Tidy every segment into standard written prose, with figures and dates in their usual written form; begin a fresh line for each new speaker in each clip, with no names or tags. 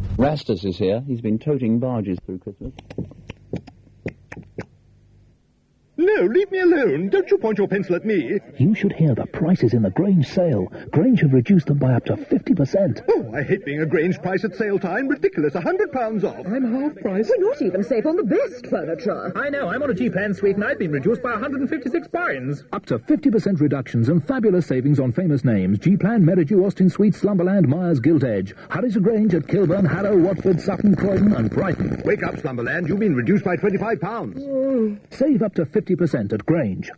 Rastus is here. He's been toting barges through Christmas.
No, leave me alone. Don't you point your pencil at me.
You should hear the prices in the Grange sale. Grange have reduced them by up to 50%.
Oh, I hate being a Grange price at sale time. Ridiculous. £100 off. I'm half price.
We're not even safe on the best furniture.
I know. I'm on a G-Plan suite and I've been reduced by £156.
Up to 50% reductions and fabulous savings on famous names. G-Plan, Meridew, Austin Suite, Slumberland, Myers, Gilt Edge. Harry's and Grange at Kilburn, Harrow, Watford, Sutton, Croydon and Brighton.
Wake up, Slumberland. You've been reduced by £25.
Save up to 50% at Grange.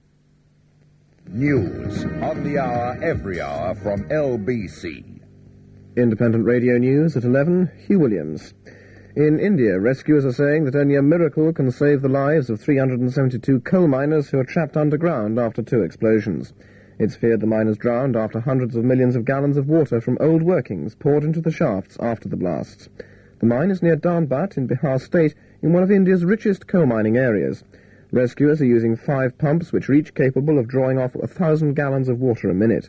News on the hour, every hour from LBC.
Independent Radio News at 11, Hugh Williams. In India, rescuers are saying that only a miracle can save the lives of 372 coal miners who are trapped underground after 2 explosions. It's feared the miners drowned after hundreds of millions of gallons of water from old workings poured into the shafts after the blasts. The mine is near Dhanbad in Bihar State, in one of India's richest coal mining areas. Rescuers are using 5 pumps, which are each capable of drawing off 1,000 gallons of water a minute.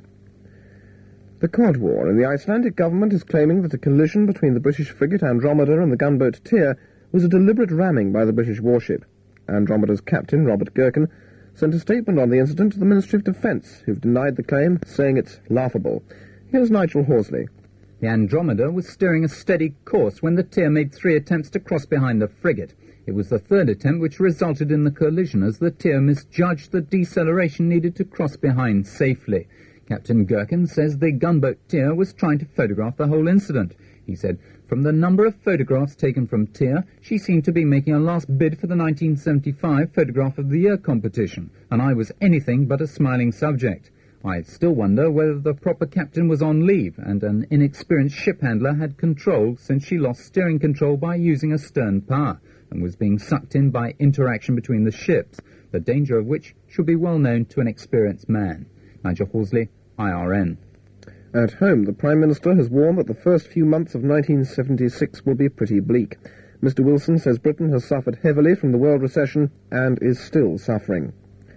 The Cod War, and the Icelandic government is claiming that a collision between the British frigate Andromeda and the gunboat Tyr was a deliberate ramming by the British warship. Andromeda's captain, Robert Gherkin, sent a statement on the incident to the Ministry of Defence, who've denied the claim, saying it's laughable. Here's Nigel Horsley.
The Andromeda was steering a steady course when the Tyr made 3 attempts to cross behind the frigate. It was the 3rd attempt which resulted in the collision as the Tyr misjudged the deceleration needed to cross behind safely. Captain Gherkin says the gunboat Tyr was trying to photograph the whole incident. He said, from the number of photographs taken from Tyr, she seemed to be making a last bid for the 1975 Photograph of the Year competition, and I was anything but a smiling subject. I still wonder whether the proper captain was on leave and an inexperienced ship handler had control, since she lost steering control by using a stern power and was being sucked in by interaction between the ships, the danger of which should be well known to an experienced man. Nigel Horsley, IRN.
At home, the Prime Minister has warned that the first few months of 1976 will be pretty bleak. Mr Wilson says Britain has suffered heavily from the world recession and is still suffering.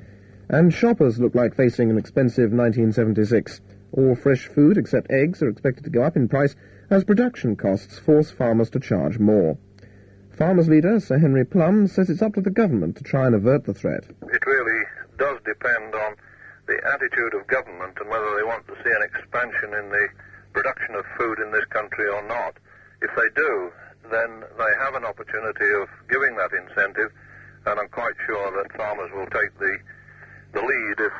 And shoppers look like facing an expensive 1976. All fresh food except eggs are expected to go up in price as production costs force farmers to charge more. Farmers' leader, Sir Henry Plum, says it's up to the government to try and avert the threat.
It really does depend on the attitude of government and whether they want to see an expansion in the production of food in this country or not. If they do, then they have an opportunity of giving that incentive, and I'm quite sure that farmers will take the lead if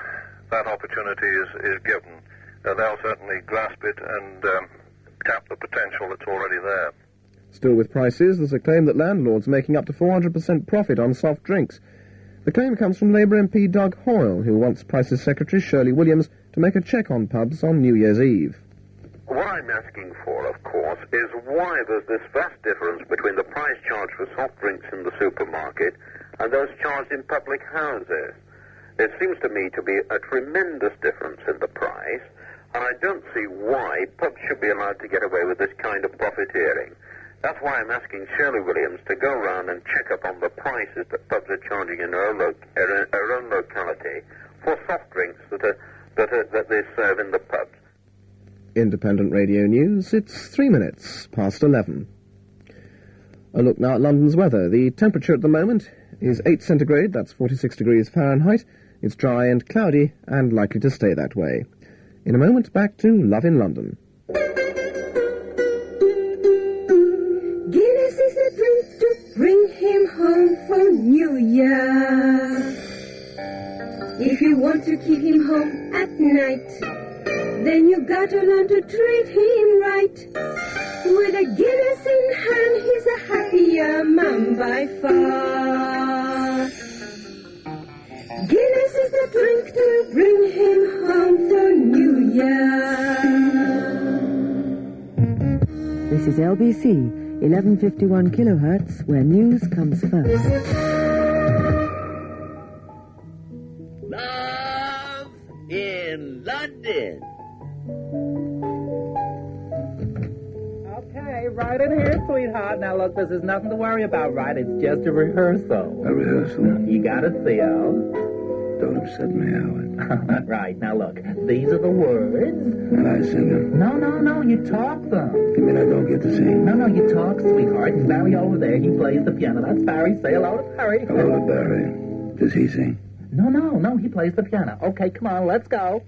that opportunity is given. They'll certainly grasp it and tap the potential that's already there.
Still with prices, there's a claim that landlords are making up to 400% profit on soft drinks. The claim comes from Labour MP Doug Hoyle, who wants Price's Secretary Shirley Williams to make a check on pubs on New Year's Eve.
What I'm asking for, of course, is why there's this vast difference between the price charged for soft drinks in the supermarket and those charged in public houses. There seems to me to be a tremendous difference in the price, and I don't see why pubs should be allowed to get away with this kind of profiteering. That's why I'm asking Shirley Williams to go around and check up on the prices that pubs are charging in our own locality for soft drinks that they serve in the pubs.
Independent Radio News, it's 3 minutes past 11. A look now at London's weather. The temperature at the moment is 8 centigrade, that's 46 degrees Fahrenheit. It's dry and cloudy and likely to stay that way. In a moment, back to Love in London.
Guinness is the drink to bring him home for New Year. If you want to keep him home at night, then you gotta learn to treat him right. With a Guinness in hand, he's a happier man by far. Guinness is the drink to bring him home for New Year.
This is LBC, 1151 kilohertz, where news comes first.
Love in London.
Okay, right in here, sweetheart. Now, look, this is nothing to worry about, right? It's just a rehearsal.
A rehearsal?
You got it, Theo.
Don't upset me, Howard.
Right, now look, these are the words.
And I sing them.
No, you talk them.
You mean I don't get to sing?
No, you talk, sweetheart. And Barry over there, he plays the piano. That's Barry. Say hello to Barry.
Hello to Barry. Does he sing?
No, he plays the piano. Okay, come on, let's go.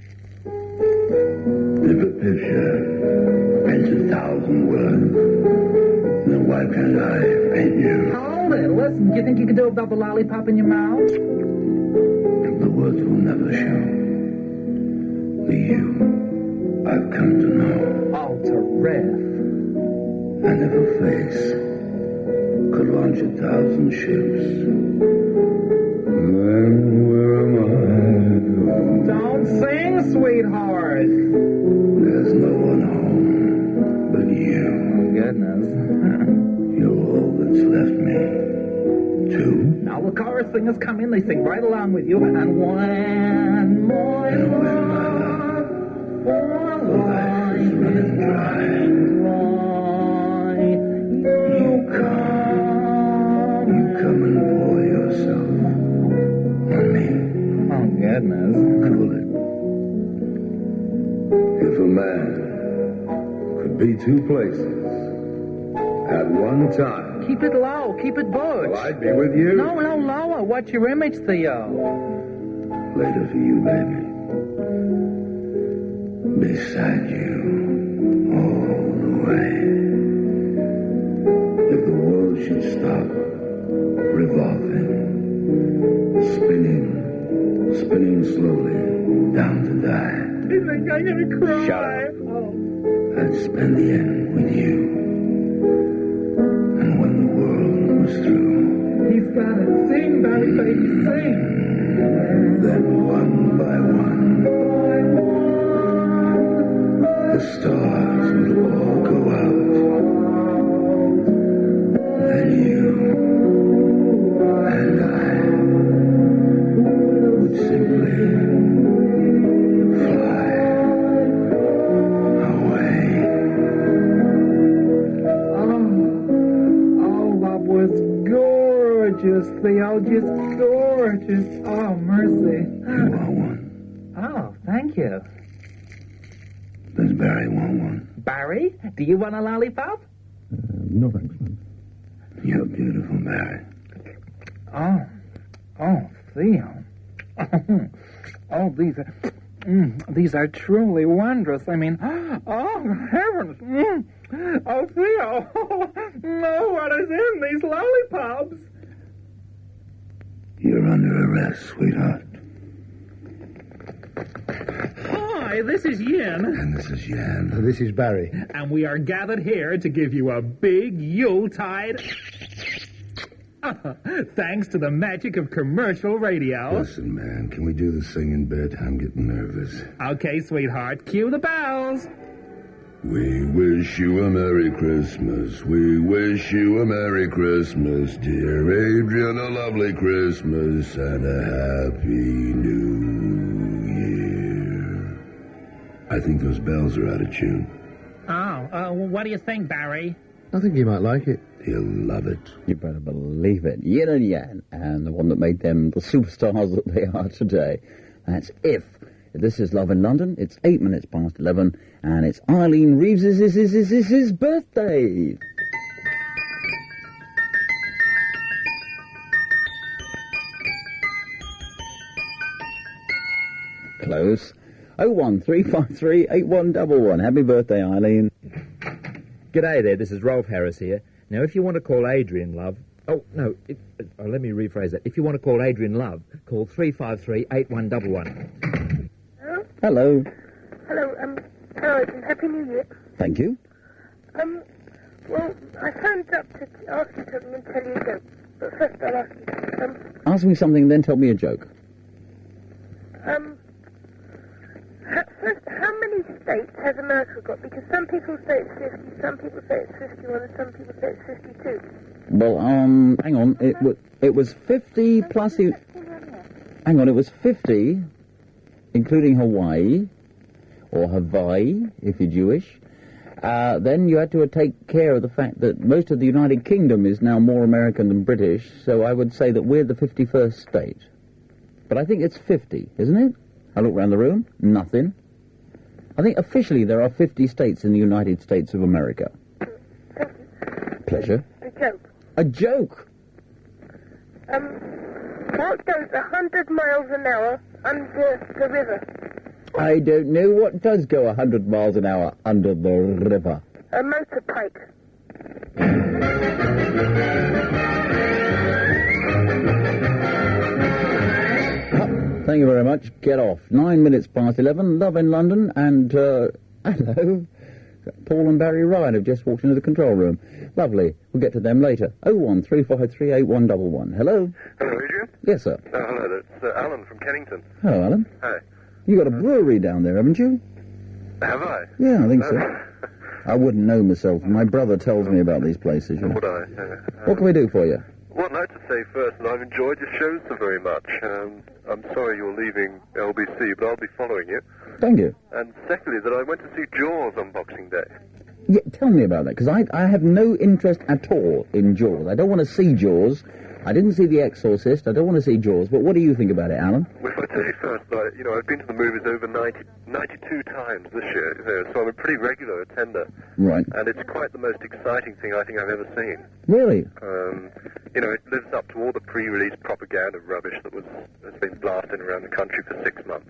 If a picture paints 1,000 words, then why can't I paint you?
Hold it. Listen, do you think you can do it without the lollipop in your mouth?
The words will never show the you I've come to know.
Oh, terrific.
And if a face could launch 1,000 ships, then where am I?
Don't sing, sweetheart.
There's no one home but you.
Oh, goodness.
You're all that's left me, too.
Now the chorus singers come in, they sing right along with you, and one more love for
life is running dry. You come and pour yourself on me.
Oh, goodness.
Cool it. If a man could be two places at one time.
Keep it low, keep it butch.
Well, I'd be with you.
No, lower. What's your image, Theo?
Later for you, baby. Beside you, all the way. If the world should stop revolving, spinning slowly down to die.
You think I'm gonna cry?
Shut up. Oh. I'd spend the end with you. And when the world was through,
he's gotta sing, Barry, baby, sing.
Then one by one, the stars would all go out. Then you and I would simply fly away.
Oh, that was gorgeous, Theo, just gorgeous. Oh, mercy.
You want one?
Oh, thank you.
Does Barry want one?
Barry, do you want a lollipop?
No, thanks. You're beautiful, Barry.
Oh, Theo. Oh, these are truly wondrous. I mean, oh, heavens. Oh, Theo. No, what is in these lollipops?
You're under arrest, sweetheart.
Hi, this is Yin.
And this is Yan.
This is Barry.
And we are gathered here to give you a big Yuletide... Thanks to the magic of commercial radio.
Listen, man, can we do the singing bit? I'm getting nervous.
Okay, sweetheart, cue the bells.
We wish you a Merry Christmas. We wish you a Merry Christmas, dear Adrian, a lovely Christmas, and a Happy New Year. I think those bells are out of tune.
What do you think, Barry?
I think you might like it.
He'll love it.
You better believe it. Yin and Yang, and the one that made them the superstars that they are today. That's If. This is Love in London. It's 8 minutes past 11, and it's Eileen Reeves' birthday. Close. 01353 8111. Happy birthday, Eileen.
G'day there, this is Rolf Harris here. Now, if you want to call Adrian Love... Oh, no, let me rephrase that. If you want to call Adrian Love, call 353 8111.
Hello.
Hello, Howard, and Happy New Year.
Thank you.
Well, I phoned up to ask you something and tell you a joke. But first I'll ask you,
Ask me something, then tell me a joke.
First, how many states has America got? Because some people say it's 50, some people say it's 51, and some people say it's 52.
Well, hang on. It was 50 plus... Hang on, it was 50, including Hawaii, or Hawaii, if you're Jewish. Then you had to take care of the fact that most of the United Kingdom is now more American than British, so I would say that we're the 51st state. But I think it's 50, isn't it? I look round the room, nothing. I think officially there are 50 states in the United States of America. Pleasure.
A joke.
A joke?
What goes 100 miles an hour under the river?
I don't know what does go 100 miles an hour under the river.
A motorbike.
Thank you very much. Get off. 9 minutes past 11. Love in London. And, hello. Paul and Barry Ryan have just walked into the control room. Lovely. We'll get to them later. 013538111. Hello.
Hello, Adrian.
Yes, sir.
Hello, it's Alan from Kennington.
Hello, Alan.
Hi.
You got a brewery down there, haven't you?
Have I?
Yeah, I think so. I wouldn't know myself. My brother tells me about these places. You know.
Would I?
What can we do for you?
Well, I'd like to say first that I've enjoyed your shows so very much. I'm sorry you're leaving LBC, but I'll be following you.
Thank you.
And secondly, that I went to see Jaws on Boxing Day.
Yeah, tell me about that, because I have no interest at all in Jaws. I don't want to see Jaws. I didn't see The Exorcist. I don't want to see Jaws. But what do you think about it, Alan?
Well, if I tell you first, I've been to the movies over 92 times this year, so I'm a pretty regular attender.
Right.
And it's quite the most exciting thing I think I've ever seen.
Really?
It lives up to all the pre-release propaganda rubbish that's been blasted around the country for 6 months.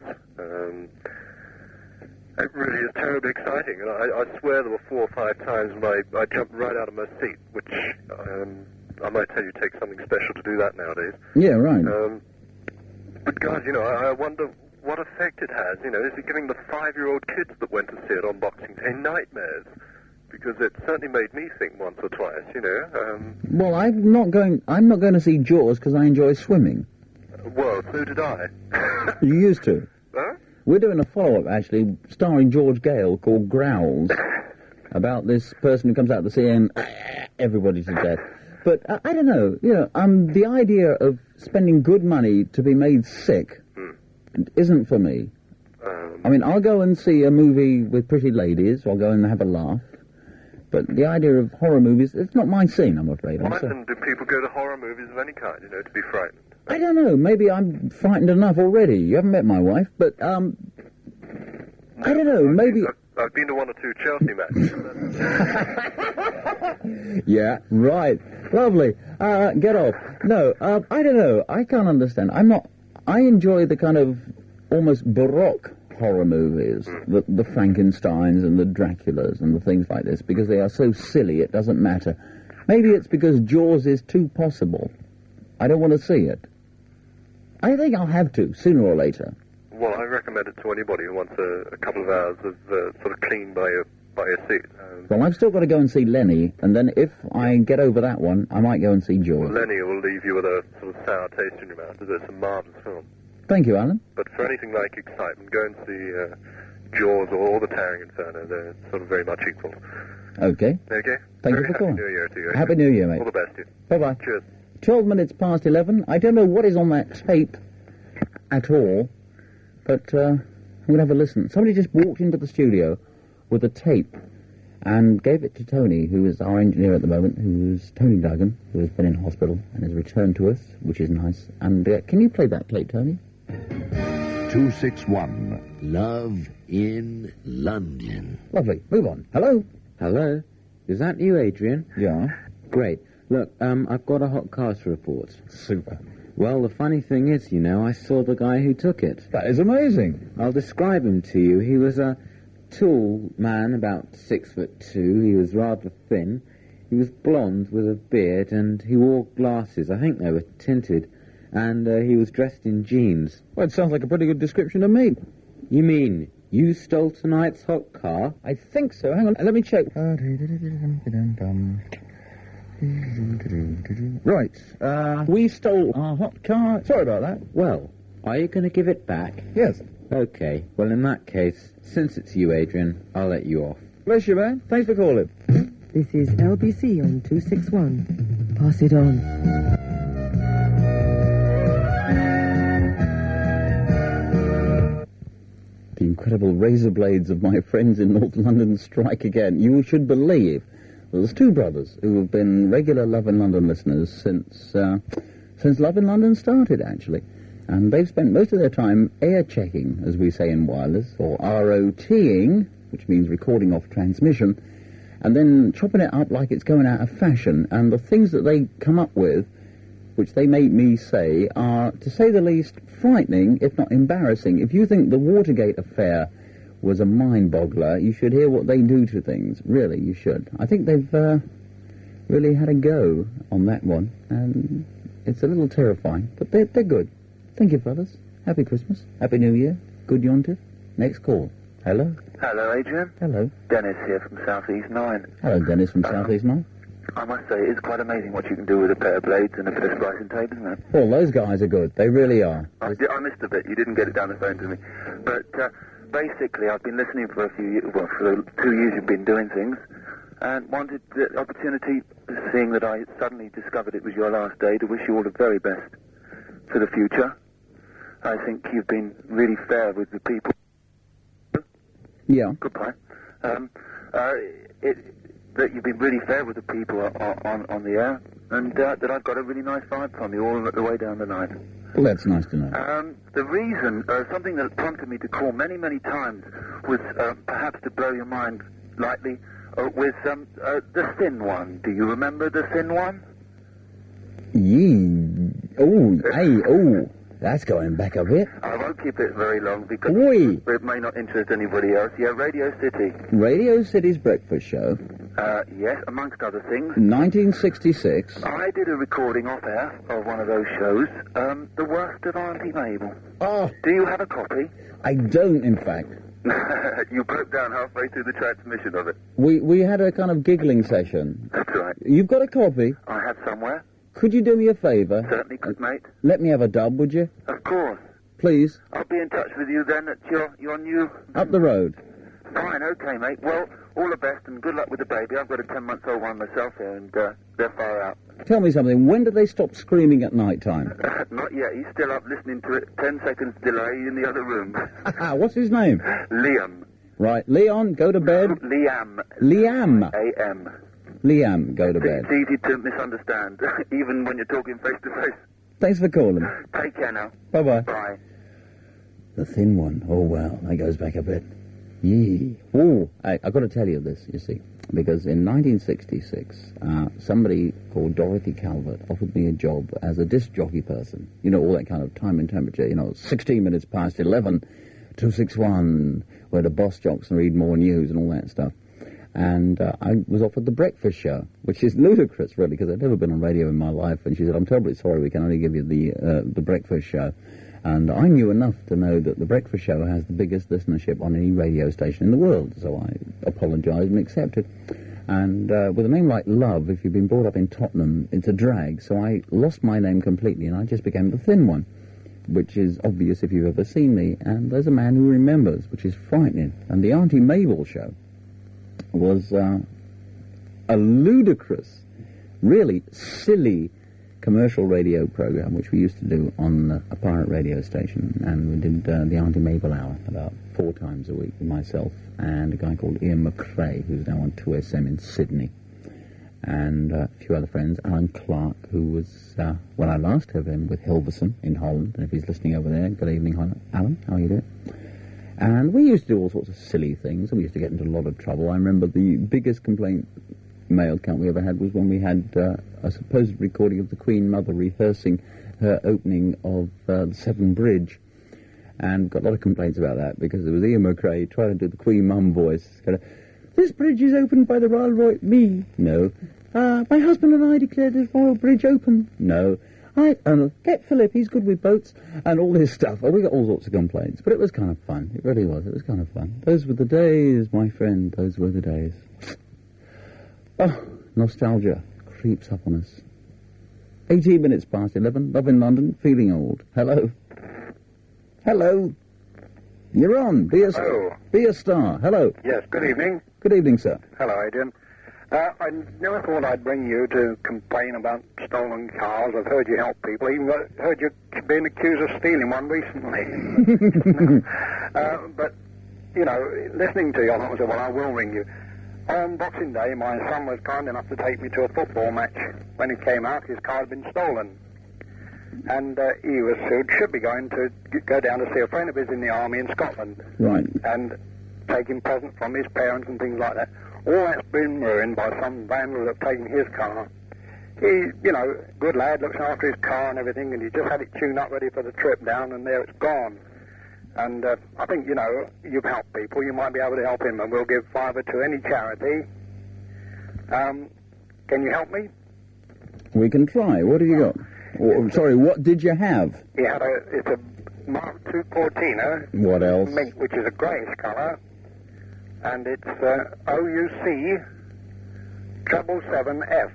It really is terribly exciting, and I swear there were 4 or 5 times when I jumped right out of my seat, which I might tell you takes something special to do that nowadays.
Yeah, right.
But God, I wonder what effect it has. Is it giving the 5-year-old kids that went to see it on Boxing Day nightmares? Because it certainly made me think once or twice.
Well, I'm not going to see Jaws because I enjoy swimming.
Well, so did I.
You used to.
Huh?
We're doing a follow-up, actually, starring George Gale, called Growls, about this person who comes out of the sea and everybody to death. But I don't know, the idea of spending good money to be made sick isn't for me. I mean, I'll go and see a movie with pretty ladies, or I'll go and have a laugh. But the idea of horror movies, it's not my scene, I'm afraid.
Why then do people go to horror movies of any kind, to be frightened?
I don't know, maybe I'm frightened enough already. You haven't met my wife, but, I don't know, maybe...
I've been to 1 or 2 Chelsea matches.
Yeah, right. Lovely. Get off. No, I don't know. I can't understand. I enjoy the kind of almost Baroque horror movies, the Frankensteins and the Draculas and the things like this, because they are so silly it doesn't matter. Maybe it's because Jaws is too possible. I don't want to see it. I think I'll have to, sooner or later.
Well, I recommend it to anybody who wants a couple of hours of sort of clean by your seat.
Well, I've still got to go and see Lenny, and then if I get over that one, I might go and see Jaws.
Well, Lenny will leave you with a sort of sour taste in your mouth. It's a marvellous film.
Thank you, Alan.
But for anything like excitement, go and see Jaws or The Towering Inferno. They're sort of very much equal.
Okay.
Okay?
Thank you for calling.
Happy New Year to you.
Happy New Year, mate.
All the best to you.
Bye-bye.
Cheers.
12 minutes past 11. I don't know what is on that tape at all, but I'm going to have a listen. Somebody just walked into the studio with a tape and gave it to Tony, who is our engineer at the moment, who's Tony Duggan, who has been in hospital and has returned to us, which is nice. And can you play that tape, Tony?
261.
Love in London.
Lovely. Move on. Hello?
Hello? Is that you, Adrian?
Yeah.
Great. Look, I've got a hot cast report.
Super.
Well, the funny thing is, I saw the guy who took it.
That is amazing.
I'll describe him to you. He was a tall man, about 6'2". He was rather thin. He was blonde with a beard, and he wore glasses. I think they were tinted. And he was dressed in jeans.
Well, it sounds like a pretty good description to me.
You mean you stole tonight's hot car?
I think so. Hang on, let me check. Right. We stole our hot car. Sorry about that.
Well, are you going to give it back?
Yes.
Okay. Well, in that case, since it's you, Adrian, I'll let you off.
Bless you, man. Thanks for calling.
This is LBC on 261. Pass it on.
The incredible razor blades of my friends in North London strike again. You should believe there's 2 brothers who have been regular Love in London listeners since Love in London started, actually. And they've spent most of their time air checking, as we say in wireless, or ROTing, which means recording off transmission, and then chopping it up like it's going out of fashion. And the things that they come up with, which they make me say, are, to say the least, frightening, if not embarrassing. If you think the Watergate affair was a mind-boggler, you should hear what they do to things. Really, you should. I think they've really had a go on that one, and it's a little terrifying, but they're good. Thank you, fellas. Happy Christmas. Happy New Year. Good yontif. Next call. Hello?
Hello, Adrian.
Hello.
Dennis here from Southeast 9.
Hello, Dennis from Southeast 9.
I must say, it's quite amazing what you can do with a pair of blades and a bit of splicing tape, isn't it?
Well, those guys are good. They really are.
I missed a bit. You didn't get it down the phone to me. But basically, I've been listening for a few years, well, for the 2 years you've been doing things, and wanted the opportunity, seeing that I suddenly discovered it was your last day, to wish you all the very best for the future. I think you've been really fair with the people.
Yeah.
Goodbye. That you've been really fair with the people on the air, and that I've got a really nice vibe from you all the way down the line.
Well, that's nice to know.
The reason, something that prompted me to call many, many times was perhaps to blow your mind lightly with the thin one. Do you remember the thin one?
That's going back a bit.
I won't keep it very long because
Oi.
it may not interest anybody else. Yeah, Radio City.
Radio City's breakfast show.
Yes, amongst other things.
1966.
I did a recording off air of one of those shows, The Worst of Auntie Mabel.
Oh.
Do you have a copy?
I don't, in fact.
You broke down halfway through the transmission of it.
We had a kind of giggling session.
That's right.
You've got a copy?
I have somewhere.
Could you do me a favour?
Certainly could, mate.
Let me have a dub, would you?
Of course.
Please.
I'll be in touch with you then at your new...
Up the road.
Fine, okay, mate. Well, all the best and good luck with the baby. I've got a 10-month-old one myself here, and they're far out.
Tell me something. When do they stop screaming at night time?
Not yet. He's still up listening to it. 10 seconds delay in the other room.
What's his name?
Liam.
Right. Leon, go to bed.
Liam.
Liam.
A.M.
Liam, go to bed.
It's easy to misunderstand, even when you're talking face-to-face.
Thanks for calling.
Take care now.
Bye-bye.
Bye.
The thin one. Oh, well, that goes back a bit. Yee. Oh, I've got to tell you this, you see, because in 1966, somebody called Dorothy Calvert offered me a job as a disc jockey person. You know, all that kind of time and temperature, 16 minutes past 11, 261, where the boss jocks and read more news and all that stuff. And I was offered the breakfast show, which is ludicrous, really, because I'd never been on radio in my life. And she said, I'm terribly sorry, we can only give you the breakfast show. And I knew enough to know that the breakfast show has the biggest listenership on any radio station in the world. So I apologised and accepted. And with a name like Love, if you've been brought up in Tottenham, it's a drag. So I lost my name completely, and I just became the thin one, which is obvious if you've ever seen me. And there's a man who remembers, which is frightening. And the Auntie Mabel show was a ludicrous, really silly commercial radio program which we used to do on a pirate radio station, and we did the Auntie Mabel Hour about 4 times a week with myself and a guy called Ian McRae, who's now on 2SM in Sydney, and a few other friends. Alan Clark, who was, I last heard him with Hilversum in Holland, and if he's listening over there, good evening, Alan, how are you doing? And we used to do all sorts of silly things, and we used to get into a lot of trouble. I remember the biggest complaint mail count we ever had was when we had a supposed recording of the Queen Mother rehearsing her opening of the Severn Bridge, and got a lot of complaints about that because there was Ian McRae trying to do the Queen Mum voice. Kind of, this bridge is opened by the Royal Me. No. My husband and I declared this Royal Bridge open. No. Get Philip, he's good with boats, and all this stuff. We got all sorts of complaints, but it was kind of fun. It really was. It was kind of fun. Those were the days, my friend. Those were the days. Oh, nostalgia creeps up on us. 18 minutes past 11, Love in London, feeling old. Hello. Hello. You're on. Be a star. Hello.
Yes, good evening.
Good evening, sir.
Hello, Adrian. I never thought I'd bring you to complain about stolen cars. I've heard you help people. Even heard you being accused of stealing one recently. But, listening to you, I thought, well, I will ring you. On Boxing Day, my son was kind enough to take me to a football match. When he came out, his car had been stolen. And he should be going to go down to see a friend of his in the army in Scotland.
Right.
And taking presents from his parents and things like that. All that's been ruined by some vandal that have taken his car. He, you know, good lad, looks after his car and everything, and he just had it tuned up ready for the trip down, and there it's gone. And I think, you know, you've helped people. You might be able to help him, and we'll give $5 to any charity. Can you help me?
We can try. What have you got? Oh, sorry, what did you have?
It's a Mark II Cortina.
What else?
Mink, which is a greyish colour. And it's OUC 777F.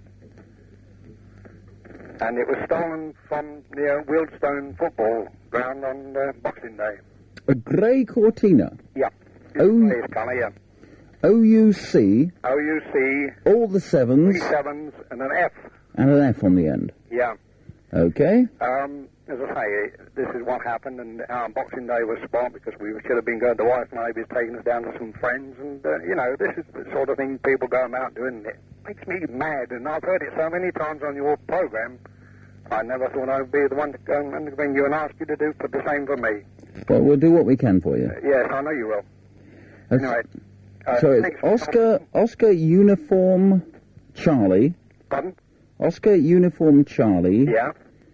And it was stolen from the Wealdstone football ground on Boxing Day.
A grey Cortina?
Yeah. Greyish colour, yeah.
OUC.
OUC.
All the sevens.
3 sevens and an F.
And an F on the end.
Yeah.
Okay.
As I say, this is what happened, and our Boxing Day was spoiled because we should have been going. The wife and I was taking us down to some friends, and you know, this is the sort of thing people go about doing. It makes me mad, and I've heard it so many times on your program. I never thought I'd be the one to go and ring you and ask you to do the same for me.
Well, we'll do what we can for you.
Yes, I know you will. Anyway,
so it's Oscar Uniform Charlie.
Pardon?
Oscar Uniform Charlie.
Yeah.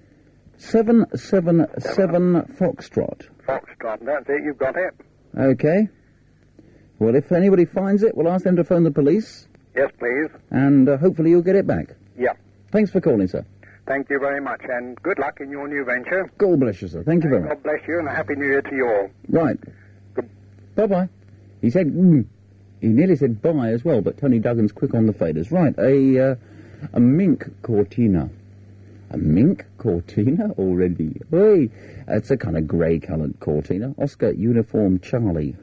777 Foxtrot.
Foxtrot, that's it, you've got it.
Okay. Well, if anybody finds it, we'll ask them to phone the police.
Yes, please.
And hopefully you'll get it back.
Yeah.
Thanks for calling, sir.
Thank you very much, and good luck in your new venture.
God bless you, sir. Thank you very much.
God bless you, and a Happy New Year to you all.
Right. Bye-bye. He said, he nearly said bye as well, but Tony Duggan's quick on the faders. Right, a mink Cortina. A mink Cortina already? Hey, it's a kind of grey-coloured Cortina. Oscar Uniform Charlie,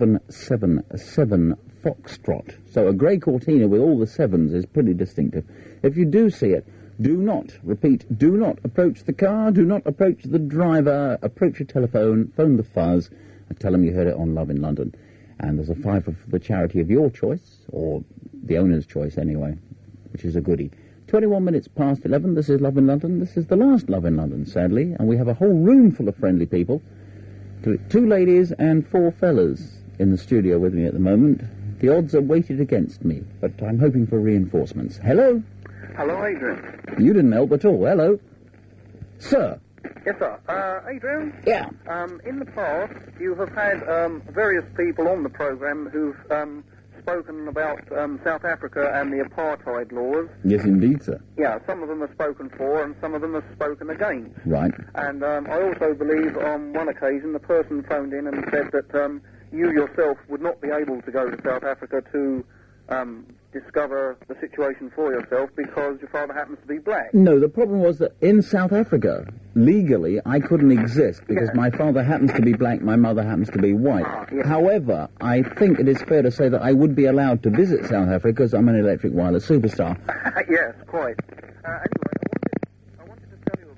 777 Foxtrot. So a grey Cortina with all the sevens is pretty distinctive. If you do see it, do not, repeat, do not approach the car, do not approach the driver, approach your telephone, phone the fuzz, and tell them you heard it on Love in London. And there's a £5 for the charity of your choice, or the owner's choice anyway, which is a goodie. 21 minutes past 11, this is Love in London. This is the last Love in London, sadly, and we have a whole room full of friendly people. 2 ladies and 4 fellas in the studio with me at the moment. The odds are weighted against me, but I'm hoping for reinforcements. Hello?
Hello, Adrian.
You didn't help at all. Hello? Sir?
Yes, sir. Adrian?
Yeah?
In the past, you have had various people on the programme who've spoken about South Africa and the apartheid laws.
Yes, indeed, sir.
Yeah, some of them have spoken for and some of them have spoken against.
Right.
And I also believe on one occasion the person phoned in and said that you yourself would not be able to go to South Africa to discover the situation for yourself because your father happens to be black.
No, the problem was that in South Africa, legally, I couldn't exist because my father happens to be black, my mother happens to be white. However, I think it is fair to say that I would be allowed to visit South Africa because I'm an electric wireless superstar.
Yes, quite. Anyway, I wanted to tell you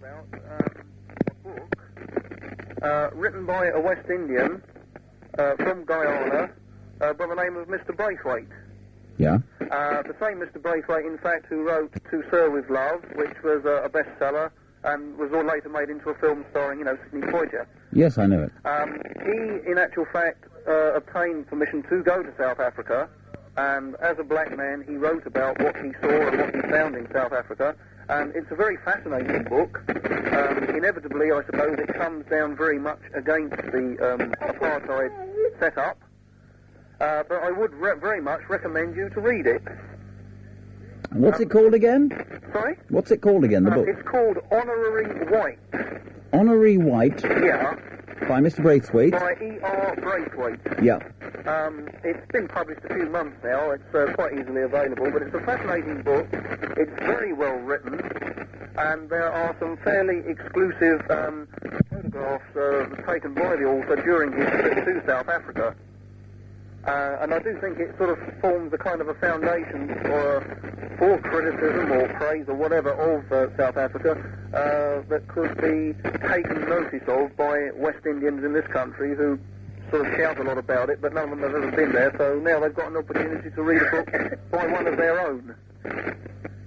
about a book written by a West Indian from Guyana by the name of Mr. Braithwaite.
Yeah?
The same Mr. Braithwaite, in fact, who wrote To Sir With Love, which was a bestseller and was all later made into a film starring, Sidney Poitier.
Yes, I know it.
He, in actual fact, obtained permission to go to South Africa, and as a black man, he wrote about what he saw and what he found in South Africa, and it's a very fascinating book. Inevitably, I suppose, it comes down very much against the apartheid setup. But I would very much recommend you to read it.
What's it called again?
Sorry?
What's it called again, the book?
It's called Honorary White.
Honorary White?
Yeah.
By Mr. Braithwaite?
By E.R. Braithwaite.
Yeah.
It's been published a few months now. It's quite easily available, but it's a fascinating book. It's very well written, and there are some fairly exclusive photographs taken by the author during his trip to South Africa. And I do think it sort of forms a kind of a foundation for criticism or praise or whatever of South Africa that could be taken notice of by West Indians in this country who sort of shout a lot about it, but none of them have ever been there, so now they've got an opportunity to read a book by one of their own.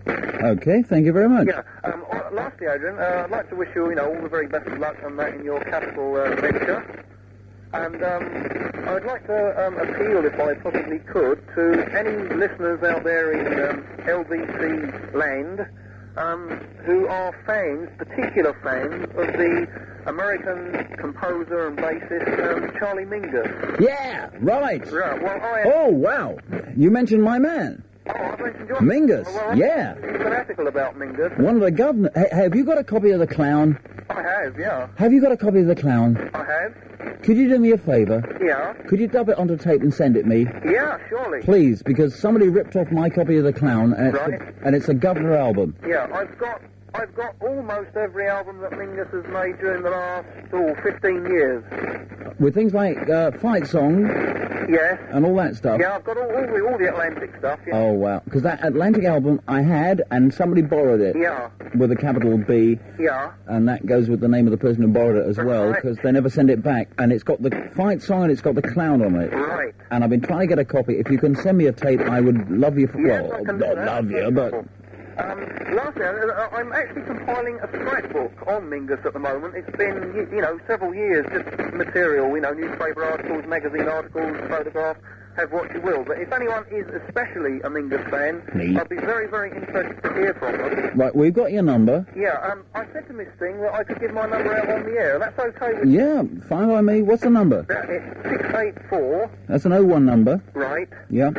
Okay, thank you very much.
Yeah. Lastly, Adrian, I'd like to wish you, all the very best of luck on that in your capital venture. And I'd like to appeal, if I possibly could, to any listeners out there in LBC land who are fans, particular fans, of the American composer and bassist Charlie Mingus.
Yeah, right.
Right. Well,
Oh, wow. You mentioned my man.
Oh, I mentioned your
Mingus,
well,
yeah.
There's an article about Mingus.
One of the governors... Hey, have you got a copy of The Clown?
I have, yeah.
Have you got a copy of The Clown?
I have.
Could you do me a favour?
Yeah.
Could you dub it onto tape and send it me?
Yeah, surely.
Please, because somebody ripped off my copy of The Clown, and it's a governor album.
Yeah, I've got almost every album that Mingus has made during the last 15 years.
With things like Fight Song...
Yes.
And all that stuff.
Yeah, I've got all the Atlantic stuff. Yeah.
Oh, wow. Because that Atlantic album I had, and somebody borrowed it.
Yeah.
With a capital B.
Yeah.
And that goes with the name of the person who borrowed it as well,
Right.
because they never send it back. And it's got the Fight Song and it's got The Clown on it.
Right.
And I've been trying to get a copy. If you can send me a tape, I would love you for...
Yes,
well,
I can do
not
that.
love you, but...
Lastly, I'm actually compiling a scrapbook on Mingus at the moment. It's been, several years, just material, newspaper articles, magazine articles, photographs, have what you will. But if anyone is especially a Mingus fan, I'd be very, very interested to hear from them.
Right, we've got your number.
Yeah, I said to Miss Sting that I could give my number out on the air. That's okay with you?
Yeah, fine by me. What's the number?
It's 684.
That's an 01 number.
Right.
Yeah.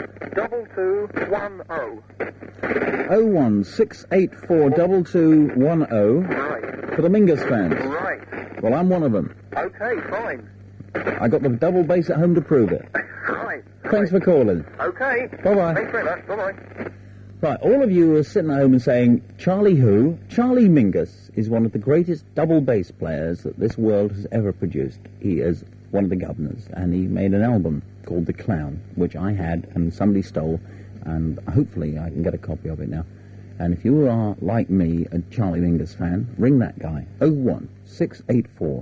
2210.
01684 2210.
Right.
For the Mingus fans.
Right.
Well, I'm one of them.
Okay, fine.
I got the double bass at home to prove it.
Right.
Thanks for calling.
Okay.
Bye-bye.
Thanks very much. Bye-bye.
Right, all of you are sitting at home and saying, Charlie who? Charlie Mingus is one of the greatest double bass players that this world has ever produced. He is one of the governors, and he made an album called The Clown, which I had and somebody stole, and hopefully I can get a copy of it now. And if you are, like me, a Charlie Mingus fan, ring that guy. 01684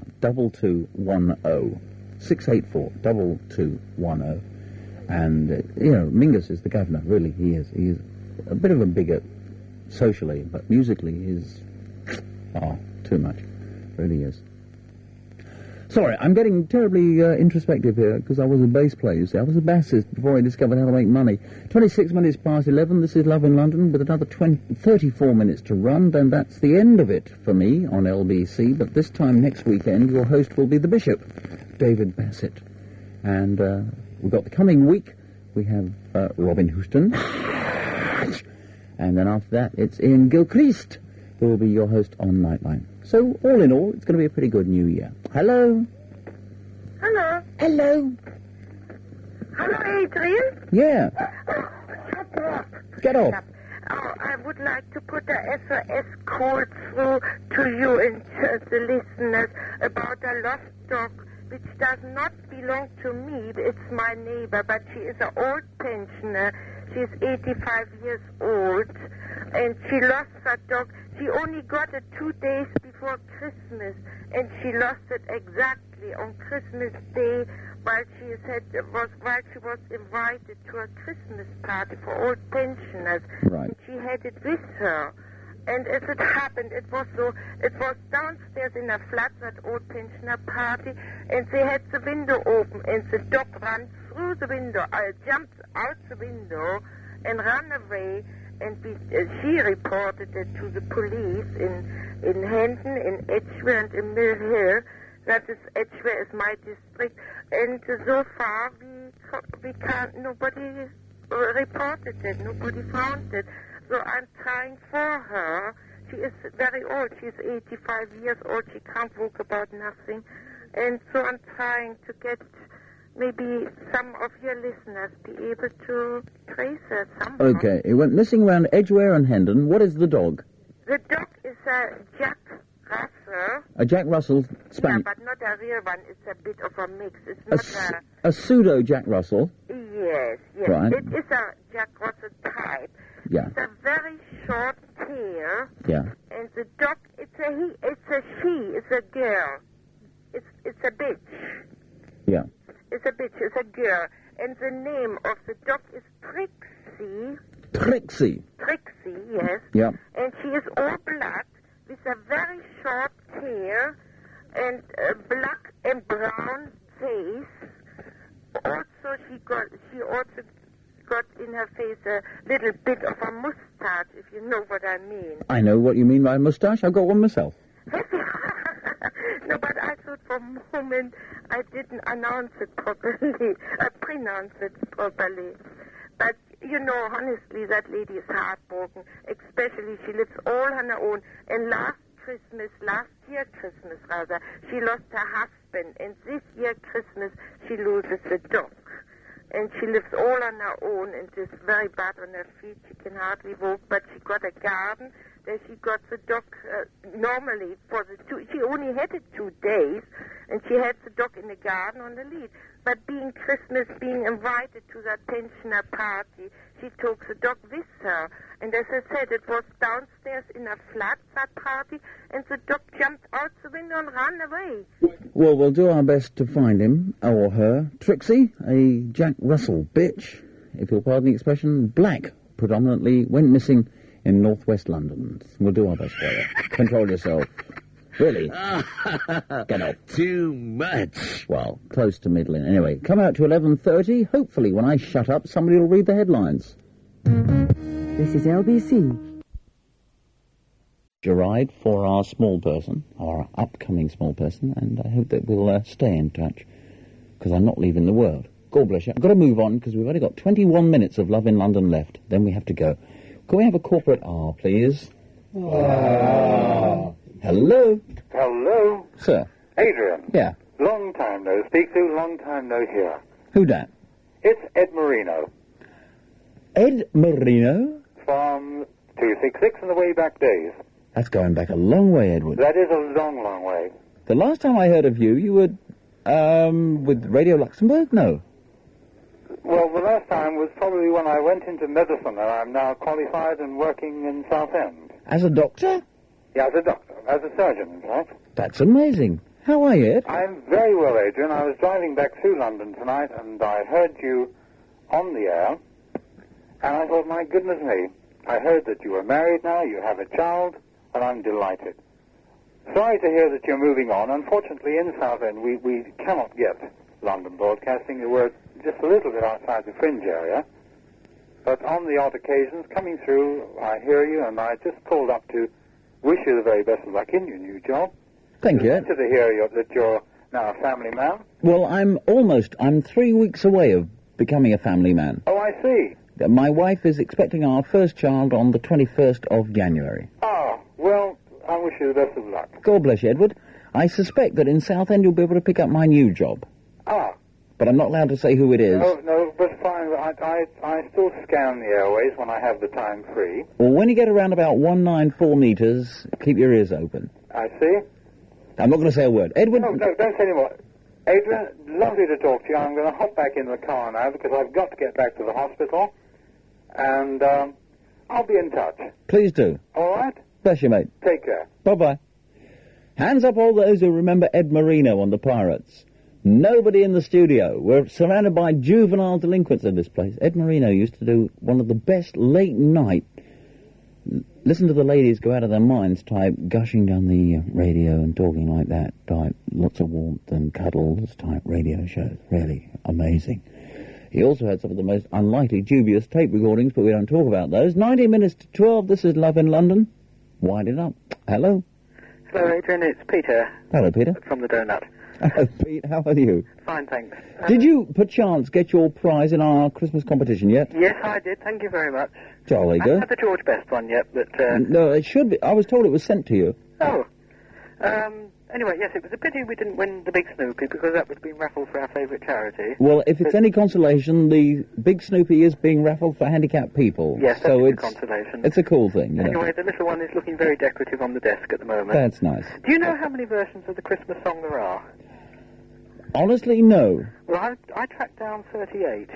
2210. 684 2210. And, Mingus is the governor, really, he is. He is a bit of a bigot socially, but musically he's, too much. Really is. Sorry, I'm getting terribly introspective here, because I was a bass player, you see. I was a bassist before I discovered how to make money. 26 minutes past 11, this is Love in London, with another 34 minutes to run, then that's the end of it for me on LBC, but this time next weekend, your host will be the Bishop, David Bassett. And we've got the coming week, we have Robin Houston, and then after that, it's Ian Gilchrist, who will be your host on Nightline. So, all in all, it's going to be a pretty good new year. Hello?
Hello.
Hello?
Hello, Adrian.
Yeah.
Shut up.
Get off.
Oh, I would like to put a SOS call through to you and the listeners about a lost dog which does not belong to me. It's my neighbor, but she is an old pensioner. She's 85 years old, and she lost her dog. She only got it 2 days before Christmas, and she lost it exactly on Christmas Day while she was invited to a Christmas party for old pensioners.
Right.
And she had it with her. And as it happened, it was downstairs in a flat, that old pensioner party, and they had the window open, and the dog ran through the window, jumped out the window, and ran away, and she reported it to the police in Hendon, in Edgware, and in Mill Hill. That is, Edgware is my district, and so far we can't, nobody reported it, nobody found it. So I'm trying for her. She is very old. She's 85 years old. She can't walk about nothing. And so I'm trying to get maybe some of your listeners be able to trace her somehow.
Okay, it went missing around Edgware and Hendon. What is the dog?
The dog is a Jack Russell.
A Jack Russell Spaniel.
Yeah, but not a real one. It's a bit of a mix. It's not
a pseudo Jack Russell.
Yes.
Right.
It is a Jack Russell type.
Yeah.
It's a very short tail.
Yeah.
And the dog, it's a she, it's a girl. It's a bitch.
Yeah.
It's a bitch, it's a girl. And the name of the dog is Trixie.
Trixie.
Trixie, yes.
Yeah.
And she is all black with a very short hair and a black and brown face. Also, she also got in her face a little bit of a mustache, if you know what I mean.
I know what you mean by moustache. I've got one myself.
No, but I thought for a moment I didn't pronounce it properly. But, you know, honestly, that lady is heartbroken. Especially, she lives all on her own. And last year Christmas, she lost her husband. And this year Christmas, she loses the dog. And she lives all on her own and is very bad on her feet. She can hardly walk, but she got a garden. There she got the dog normally she only had it 2 days, and she had the dog in the garden on the lead. But being Christmas, being invited to that pensioner party, she took the dog with her. And as I said, it was downstairs in a flat, that party, and the dog jumped out the window and ran away.
Well, we'll do our best to find him, or her. Trixie, a Jack Russell bitch, if you'll pardon the expression, black, predominantly, went missing in northwest London. We'll do our best for you. Control yourself. Really? Get off.
Too much.
Well, close to middling. Anyway, come out to 11:30. Hopefully, when I shut up, somebody will read the headlines.
This is LBC.
Gerard for our small person, our upcoming small person, and I hope that we'll stay in touch, because I'm not leaving the world. God bless you. I've got to move on, because we've only got 21 minutes of Love in London left. Then we have to go. Can we have a corporate R, please? Hello?
Hello?
Sir?
Adrian.
Yeah.
Long time no speak to, long time no hear.
Who dat?
It's Ed Marino.
Ed Marino?
From 266 in the way back days.
That's going back a long way, Edward.
That is a long, long way.
The last time I heard of you, you were, with Radio Luxembourg? No.
Well, the last time was probably when I went into medicine, and I'm now qualified and working in Southend.
As a doctor?
Yeah, as a doctor. As a surgeon, in fact.
That's amazing. How are you, Ed?
I'm very well, Adrian. I was driving back through London tonight, and I heard you on the air, and I thought, my goodness me, I heard that you were married now, you have a child, and I'm delighted. Sorry to hear that you're moving on. Unfortunately, in Southend, we cannot get London broadcasting. We're just a little bit outside the fringe area. But on the odd occasions, coming through, I hear you, and I just called up to wish you the very best of luck in your new job.
Thank you.
It's good to hear that you're now a family man.
Well, I'm 3 weeks away of becoming a family man.
Oh, I see.
My wife is expecting our first child on the 21st of January.
Ah, well, I wish you the best of luck.
God bless you, Edward. I suspect that in Southend you'll be able to pick up my new job.
Ah.
But I'm not allowed to say who it is.
No, but fine. I still scan the airways when I have the time free.
Well, when you get around about 194 metres, keep your ears open.
I see.
I'm not going to say a word. Edward...
No, don't say any more. Adrian, lovely to talk to you. I'm going to hop back in the car now because I've got to get back to the hospital. And I'll be in touch.
Please do.
All right?
Bless you, mate.
Take care.
Bye-bye. Hands up all those who remember Ed Marino on the Pirates. Nobody in the studio. We're surrounded by juvenile delinquents in this place. Ed Marino used to do one of the best late night, listen to the ladies go out of their minds type, gushing down the radio and talking like that type, lots of warmth and cuddles type radio shows. Really amazing. He also had some of the most unlikely, dubious tape recordings, but we don't talk about those. 90 minutes to 12, this is Love in London. Wind it up. Hello.
Hello, Adrian, it's Peter.
Hello, Peter.
From the Donut.
Hello, Pete. How are you?
Fine, thanks.
Did you, perchance, get your prize in our Christmas competition yet?
Yes, I did. Thank you very much.
Jolly
I
good.
haven't had the George Best one yet, but...
No, it should be. I was told it was sent to you.
Oh. Anyway, yes, it was a pity we didn't win the Big Snoopy, because that would have been raffled for our favourite charity.
Well, if it's any consolation, the Big Snoopy is being raffled for handicapped people.
Yes,
so
that's
it's
a consolation.
It's a cool thing, you know.
Anyway, the little one is looking very decorative on the desk at the moment.
That's nice.
Do you know how many versions of the Christmas song there are?
Honestly, no.
Well, I tracked down 38.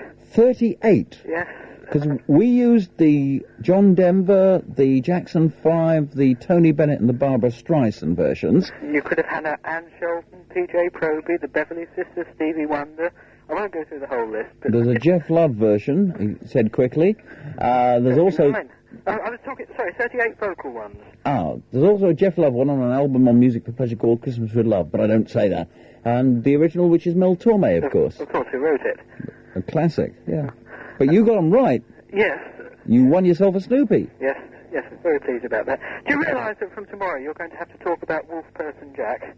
38?
Yes.
Because we used the John Denver, the Jackson 5, the Tony Bennett and the Barbara Streisand versions.
You could have had Anne Shelton, P.J. Proby, the Beverly Sisters, Stevie Wonder. I won't go through the whole list. But
There's a Jeff Love version, he said quickly. There's also
I was talking, sorry, 38 vocal ones.
Oh, there's also a Jeff Love one on an album on Music for Pleasure called Christmas with Love, but I don't say that. And the original, which is Mel Torme, of course.
Of course, who wrote it?
A classic, yeah. But you got them right.
Yes.
You won yourself a Snoopy.
Yes, I'm very pleased about that. Do you realise that from tomorrow you're going to have to talk about Wolf Person Jack?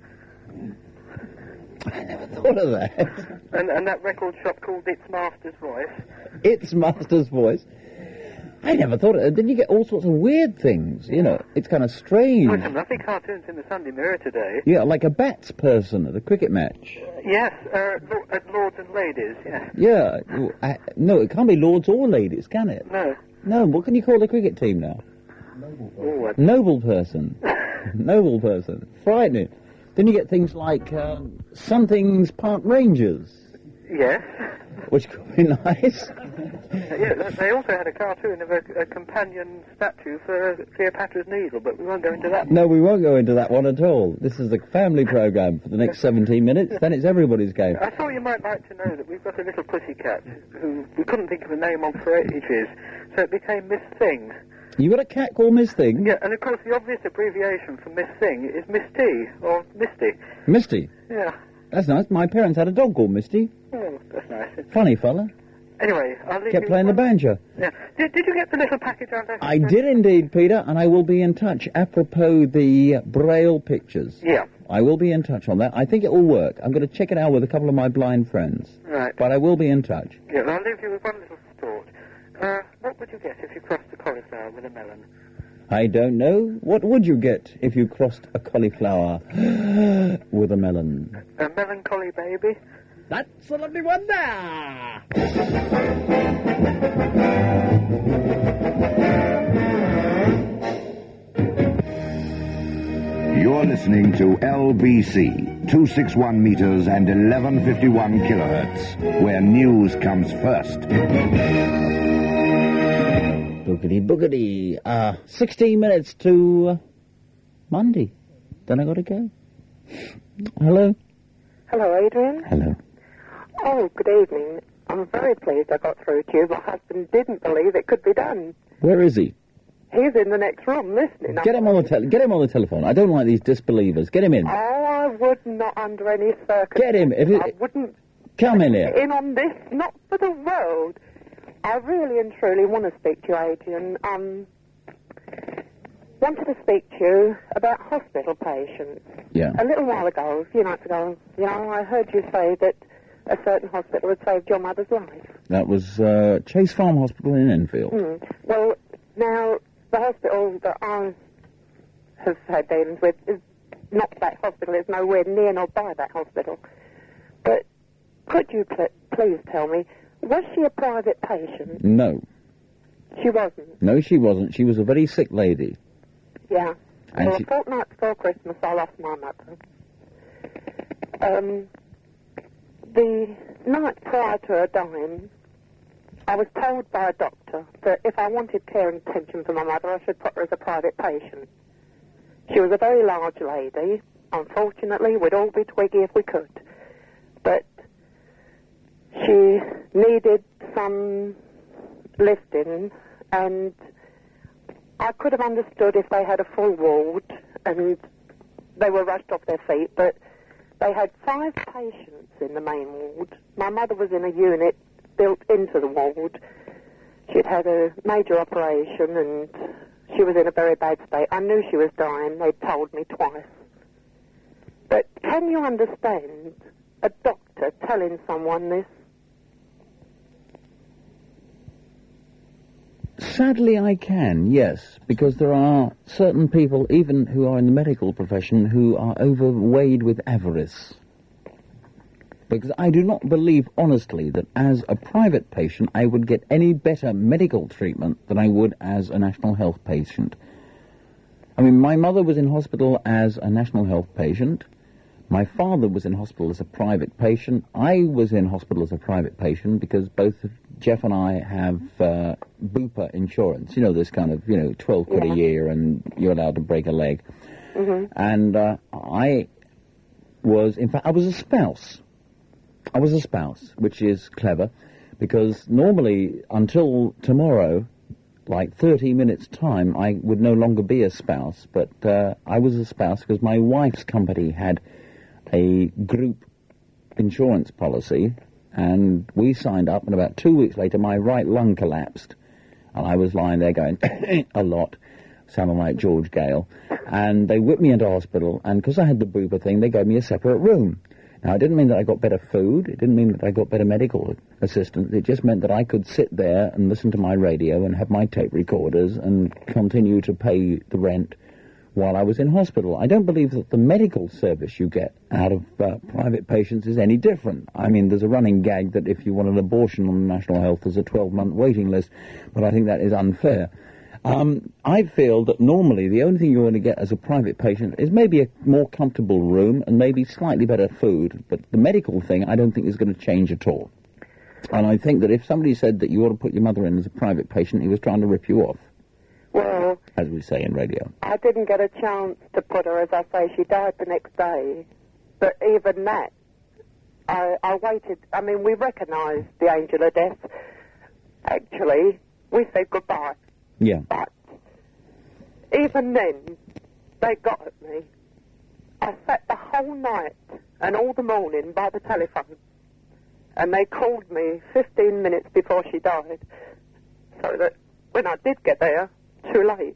I never thought of that.
And that record shop called Its Master's Voice.
Its Master's Voice. I never thought of it. Then you get all sorts of weird things, you know. It's kind of strange.
There's some lovely cartoons in the Sunday Mirror today.
Yeah, like a bats person at a cricket match.
Yes, at Lords and Ladies, yeah.
Yeah. No, it can't be lords or ladies, can it?
No.
No, what can you call the cricket team now? Noble person. Noble person. Frightening. Then you get things like Something's Park Rangers.
Yes.
Which could be nice.
Yeah, they also had a cartoon of a companion statue for Cleopatra's Needle, but we won't go into that.
No, we won't go into that one at all. This is a family programme for the next 17 minutes, then it's everybody's game.
I thought you might like to know that we've got a little pussycat who we couldn't think of a name on for ages, so it became Miss Thing.
You got a cat called Miss Thing?
Yeah, and of course the obvious abbreviation for Miss Thing is Miss T, or Misty.
Misty?
Yeah.
That's nice. My parents had a dog called Misty.
Oh, that's nice.
Funny fella.
Anyway, I'll leave
Kept
you
playing the banjo.
Yeah. Did you get the little package I left?
I did indeed, Peter, and I will be in touch apropos the Braille pictures.
Yeah.
I will be in touch on that. I think it will work. I'm going to check it out with a couple of my blind friends.
Right.
But I will be in touch.
Yeah, I'll leave you with one little thought. What would you get if you crossed a cauliflower with a melon?
I don't know. What would you get if you crossed a cauliflower with a melon?
A melancholy baby?
That's a lovely one there.
You're listening to LBC, 261 meters and 1151 kilohertz, where news comes first.
Boogity boogity. 16 minutes to Monday. Then I got to go. Hello?
Hello, Adrian.
Hello.
Oh, good evening. I'm very pleased I got through to you. My husband didn't believe it could be done.
Where is he?
He's in the next room listening.
Get him on the telephone. I don't like these disbelievers. Get him in.
Oh, I would not under any circumstances.
Get him.
I wouldn't
come in here.
In on this, not for the world. I really and truly want to speak to you, Adrian. Wanted to speak to you about hospital patients.
Yeah.
A little while ago, a few nights ago, I heard you say that a certain hospital had saved your mother's life.
That was Chase Farm Hospital in Enfield.
Well, now, the hospital that I have had dealings with is not that hospital. It's nowhere near nor by that hospital. But could you please tell me, was she a private patient?
No.
She wasn't?
No, she wasn't. She was a very sick lady.
Yeah.
And
well, a fortnight before Christmas, I lost my mother. The night prior to her dying, I was told by a doctor that if I wanted care and attention for my mother, I should put her as a private patient. She was a very large lady. Unfortunately, we'd all be twiggy if we could. But she needed some lifting, and I could have understood if they had a full ward and they were rushed off their feet, but they had 5 patients in the main ward. My mother was in a unit built into the ward. She'd had a major operation and she was in a very bad state. I knew she was dying. They'd told me twice. But can you understand a doctor telling someone this?
Sadly, I can, yes, because there are certain people, even who are in the medical profession, who are overweighed with avarice. Because I do not believe, honestly, that as a private patient I would get any better medical treatment than I would as a national health patient. I mean, my mother was in hospital as a national health patient. My father was in hospital as a private patient. I was in hospital as a private patient because both Jeff and I have Bupa insurance. You know, this kind of, 12 quid a year and you're allowed to break a leg.
Mm-hmm.
And I was a spouse. I was a spouse, which is clever, because normally, until tomorrow, like 30 minutes' time, I would no longer be a spouse, but I was a spouse because my wife's company had a group insurance policy, and we signed up, and about 2 weeks later, my right lung collapsed, and I was lying there going a lot, sounding like George Gale, and they whipped me into hospital, and because I had the bupa thing, they gave me a separate room. Now, it didn't mean that I got better food, it didn't mean that I got better medical assistance, it just meant that I could sit there and listen to my radio and have my tape recorders and continue to pay the rent while I was in hospital. I don't believe that the medical service you get out of private patients is any different. I mean, there's a running gag that if you want an abortion on National Health, there's a 12-month waiting list, but I think that is unfair. I feel that normally the only thing you're going to get as a private patient is maybe a more comfortable room and maybe slightly better food, but the medical thing I don't think is going to change at all. And I think that if somebody said that you ought to put your mother in as a private patient, he was trying to rip you off.
Well,
as we say in radio.
I didn't get a chance to put her, as I say, she died the next day. But even that, I waited. I mean, we recognised the angel of death. Actually, we said goodbye.
Yeah.
But even then, they got at me. I sat the whole night and all the morning by the telephone. And they called me 15 minutes before she died. So that when I did get there, too late.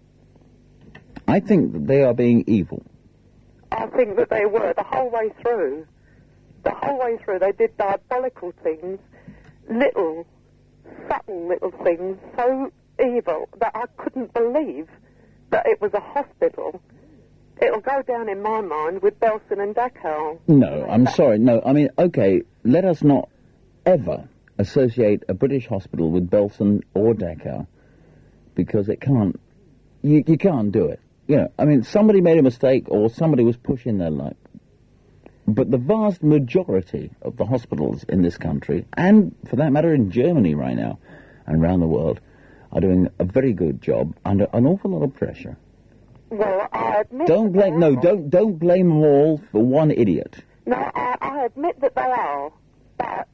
I think that they are being evil.
I think that they were the whole way through. The whole way through, they did diabolical things, little, subtle little things, so evil that I couldn't believe that it was a hospital. It'll go down in my mind with Belson and Dachau.
No, I'm sorry. No, I mean, okay, let us not ever associate a British hospital with Belson or Dachau, because it can't, you can't do it. You know, I mean, somebody made a mistake or somebody was pushing their luck. But the vast majority of the hospitals in this country, and for that matter in Germany right now, and around the world, are doing a very good job under an awful lot of pressure.
Well, I admit...
Don't blame blame them all for one idiot.
No, I admit that they are, but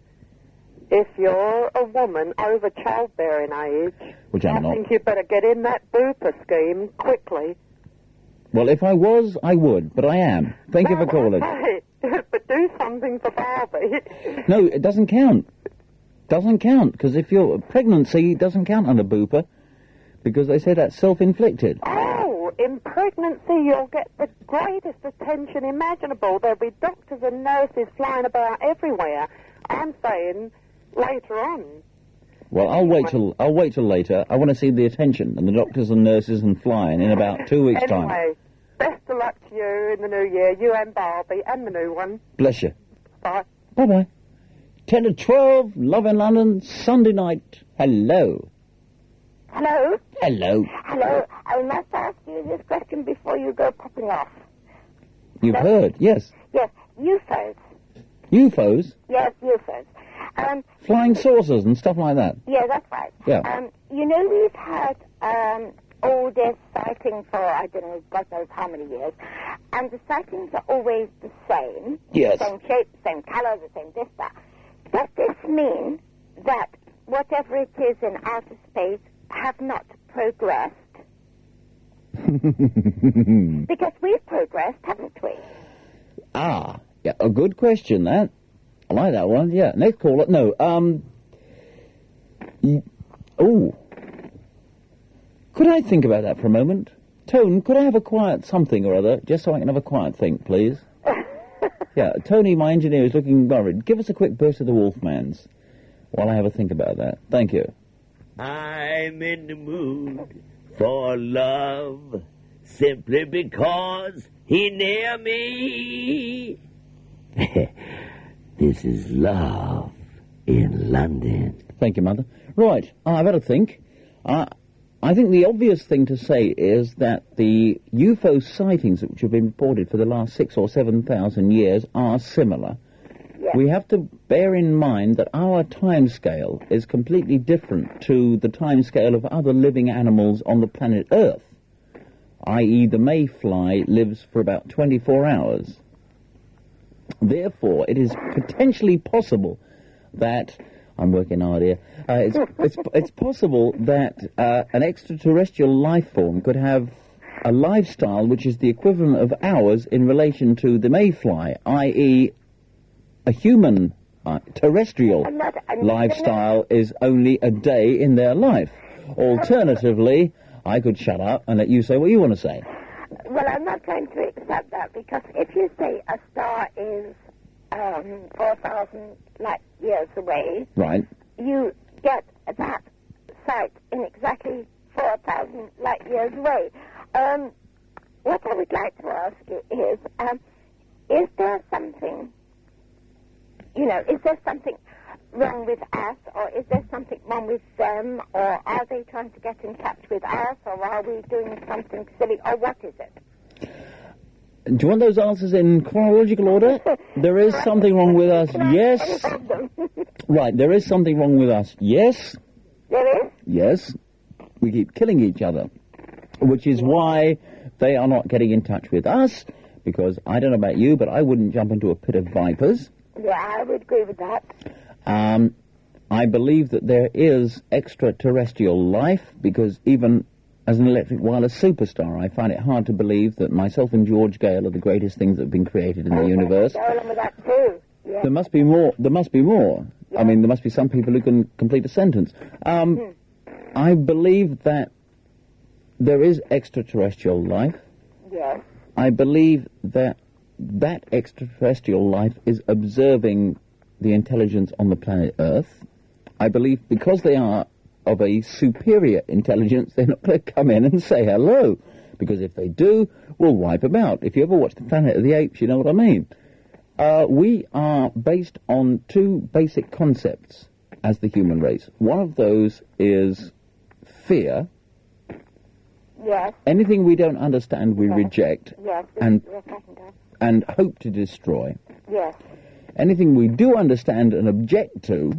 if you're a woman over childbearing age,
which I'm not.
I think you better get in that bupa scheme quickly.
Well, if I was, I would, but I am. Thank you for calling.
But do something for Barbie.
No, it doesn't count. Doesn't count, because if your pregnancy doesn't count under bupa, because they say that's self-inflicted.
Oh, in pregnancy you'll get the greatest attention imaginable. There'll be doctors and nurses flying about everywhere. I'm saying later on.
Well, I'll wait till later. I want to see the attention and the doctors and nurses and flying in about 2 weeks' time.
Anyway, best of luck to you in the new year, you and Barbie, and the new one.
Bless you.
Bye.
Bye-bye. 10 to 12, Love in London, Sunday night. Hello.
Hello?
Hello.
Hello. I must ask you this question before you go popping off.
You've heard, yes.
Yes, UFOs.
UFOs?
Yes, UFOs.
Flying saucers and stuff like that.
Yeah, that's right.
Yeah.
You know, we've had all this sighting for, I don't know, God knows how many years, and the sightings are always the same.
Yes.
Same shape, same colour, the same this, that. Does this mean that whatever it is in outer space have not progressed? Because we've progressed, haven't we?
Ah, yeah, a good question, that. I like that one, yeah. Next caller. No, could I think about that for a moment? Tone, could I have a quiet something or other, just so I can have a quiet think, please? Yeah, Tony, my engineer, is looking worried. Give us a quick burst of the Wolfmans while I have a think about that. Thank you.
I'm in the mood for love, simply because he near me. This is Love in London.
Thank you, Mother. Right, I've had a think. I think the obvious thing to say is that the UFO sightings which have been reported for the last 6,000 or 7,000 years are similar. Yes. We have to bear in mind that our timescale is completely different to the timescale of other living animals on the planet Earth, i.e. the mayfly lives for about 24 hours. Therefore, it is potentially possible that I'm working hard here. It's possible that an extraterrestrial life form could have a lifestyle which is the equivalent of ours in relation to the mayfly, i.e. a human terrestrial lifestyle is only a day in their life. Alternatively, I could shut up and let you say what you want to say.
Well, I'm not going to accept that, because if you say a star is 4,000 light years away,
right,
you get that sight in exactly 4,000 light years away. What I would like to ask you is there something, is there something wrong with us, or is there something wrong with them, or are they trying to get in touch with us, or are we doing something silly, or what is it?
Do you want those answers in chronological order? There is something wrong with us, yes. Right, there is something wrong with us, yes.
There is?
Yes. We keep killing each other, which is why they are not getting in touch with us, because I don't know about you, but I wouldn't jump into a pit of vipers.
Yeah, I would agree with that.
I believe that there is extraterrestrial life, because even as an electric wireless superstar, I find it hard to believe that myself and George Gale are the greatest things that have been created in the universe.
Go along with that too. Yeah.
There must be more. There must be more. Yeah. I mean, there must be some people who can complete a sentence. I believe that there is extraterrestrial life.
Yes.
I believe that extraterrestrial life is observing the intelligence on the planet Earth. I believe because they are of a superior intelligence, they're not going to come in and say hello, because if they do, we'll wipe them out. If you ever watch the Planet of the Apes, you know what I mean. We are based on two basic concepts as the human race. One of those is fear.
Yes.
Anything we don't understand, we reject.
Yes.
And hope to destroy.
Yes.
Anything we do understand and object to,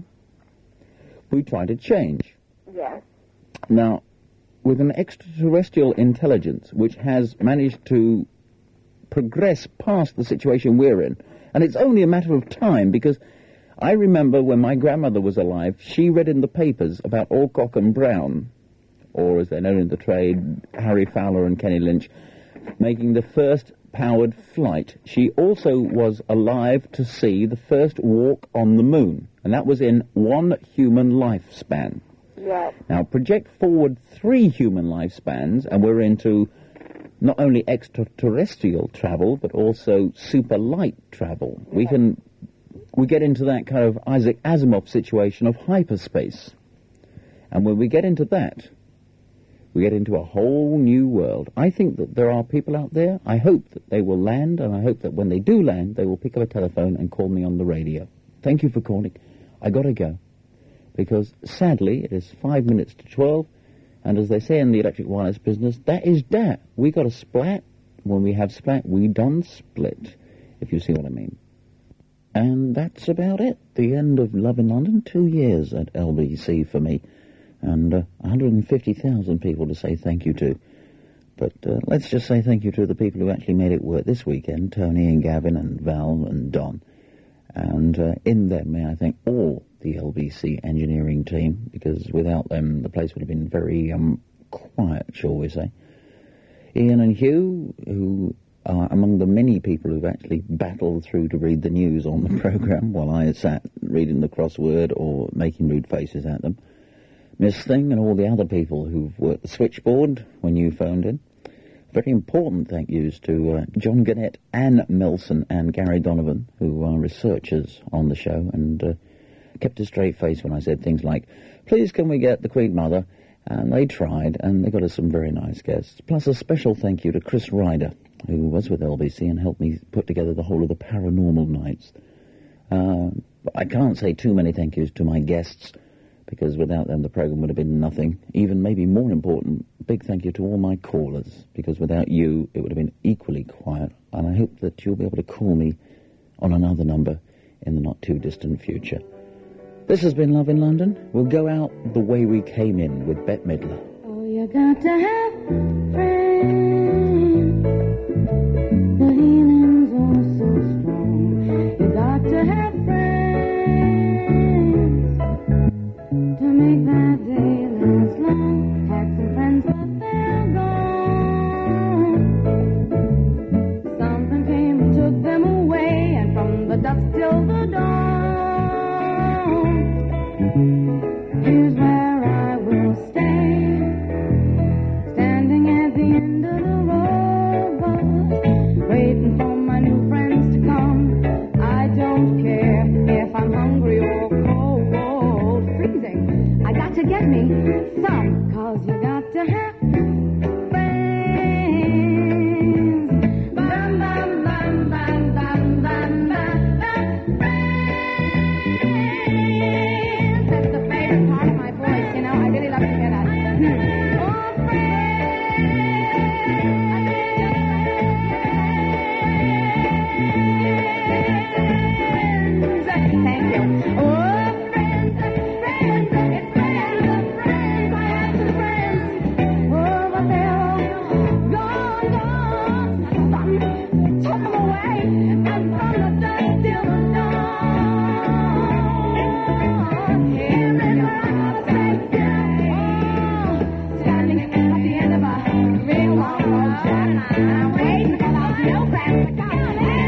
we try to change.
Yes.
Now, with an extraterrestrial intelligence which has managed to progress past the situation we're in, and it's only a matter of time, because I remember when my grandmother was alive, she read in the papers about Alcock and Brown, or as they're known in the trade, Harry Fowler and Kenny Lynch, making the first powered flight. She also was alive to see the first walk on the moon, and that was in one human lifespan.
Yes.
Now, project forward 3 human lifespans, and we're into not only extraterrestrial travel, but also super light travel. Yes. We get into that kind of Isaac Asimov situation of hyperspace. And when we get into that, we get into a whole new world. I think that there are people out there. I hope that they will land, and I hope that when they do land, they will pick up a telephone and call me on the radio. Thank you for calling. I got to go, because sadly it is 5 minutes to 12, and as they say in the electric wireless business, that is that. We got a splat. When we have splat, we don't split, if you see what I mean. And that's about it. The end of Love in London. 2 years at LBC for me. And 150,000 people to say thank you to. But let's just say thank you to the people who actually made it work this weekend, Tony and Gavin and Val and Don. And in them, may I thank all the LBC engineering team, because without them, the place would have been very quiet, shall we say. Ian and Hugh, who are among the many people who've actually battled through to read the news on the programme while I sat reading the crossword or making rude faces at them. Miss Thing and all the other people who've worked the switchboard when you phoned in. Very important thank yous to John Gannett, Anne Milson and Gary Donovan, who are researchers on the show, and kept a straight face when I said things like, please can we get the Queen Mother? And they tried, and they got us some very nice guests. Plus a special thank you to Chris Ryder, who was with LBC and helped me put together the whole of the Paranormal Nights. I can't say too many thank yous to my guests, because without them the programme would have been nothing. Even maybe more important, big thank you to all my callers, because without you it would have been equally quiet, and I hope that you'll be able to call me on another number in the not-too-distant future. This has been Love in London. We'll go out the way we came in with Bette Midler.
Oh, you got to have friends. The healing's all so strong. You got to have friends.
I'm waiting for those new friends to come.